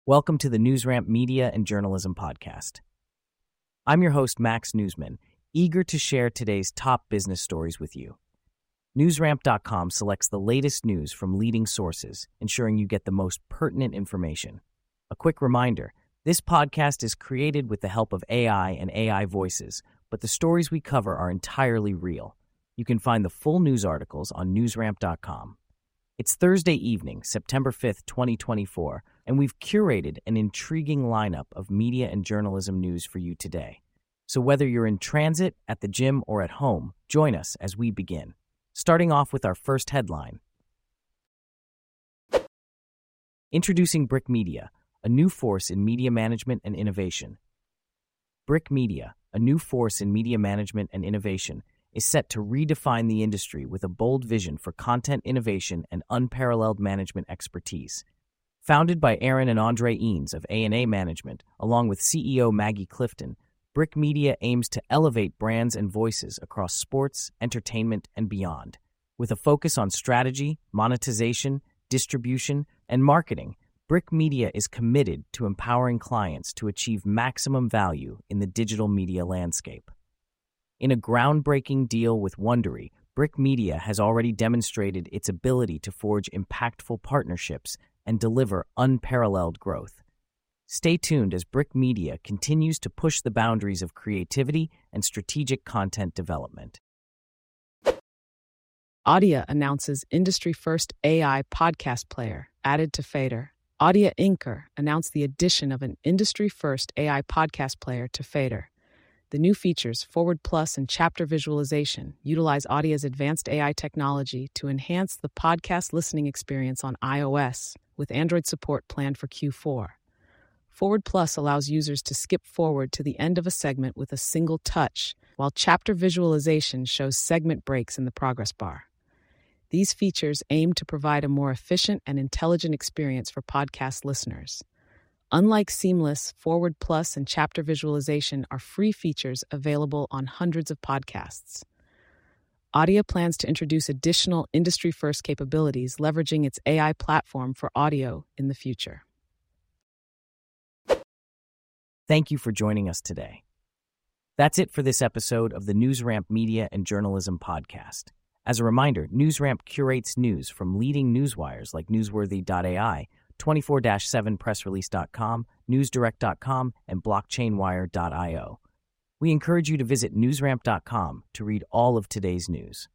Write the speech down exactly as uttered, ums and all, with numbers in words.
Welcome to the NewsRamp Media and Journalism Podcast. I'm your host, Max Newsman, eager to share today's top business stories with you. NewsRamp dot com selects the latest news from leading sources, ensuring you get the most pertinent information. A quick reminder, this podcast is created with the help of A I and A I voices, but the stories we cover are entirely real. You can find the full news articles on NewsRamp dot com. It's Thursday evening, September fifth, twenty twenty-four, and we've curated an intriguing lineup of media and journalism news for you today. So whether you're in transit, at the gym, or at home, join us as we begin. Starting off with our first headline. Introducing Brick Media, a new force in media management and innovation. Brick Media, a new force in media management and innovation, is set to redefine the industry with a bold vision for content innovation and unparalleled management expertise. Founded by Aaron and Andre Eanes of A and A Management, along with C E O Maggie Clifton, Brick Media aims to elevate brands and voices across sports, entertainment, and beyond. With a focus on strategy, monetization, distribution, and marketing, Brick Media is committed to empowering clients to achieve maximum value in the digital media landscape. In a groundbreaking deal with Wondery, Brick Media has already demonstrated its ability to forge impactful partnerships and deliver unparalleled growth. Stay tuned as Brick Media continues to push the boundaries of creativity and strategic content development. Audia announces industry-first A I podcast player added to Fader. Audia Incorporated announced the addition of an industry-first A I podcast player to Fader. The new features, Forward Plus and Chapter Visualization, utilize Audia's advanced A I technology to enhance the podcast listening experience on iOS, with Android support planned for Q four. Forward Plus allows users to skip forward to the end of a segment with a single touch, while Chapter Visualization shows segment breaks in the progress bar. These features aim to provide a more efficient and intelligent experience for podcast listeners. Unlike Seamless, Forward Plus and Chapter Visualization are free features available on hundreds of podcasts. Audia plans to introduce additional industry-first capabilities leveraging its A I platform for audio in the future. Thank you for joining us today. That's it for this episode of the NewsRamp Media and Journalism Podcast. As a reminder, NewsRamp curates news from leading newswires like Newsworthy dot A I, twenty-four seven press release dot com, newsdirect dot com, and blockchain wire dot io. We encourage you to visit newsramp dot com to read all of today's news.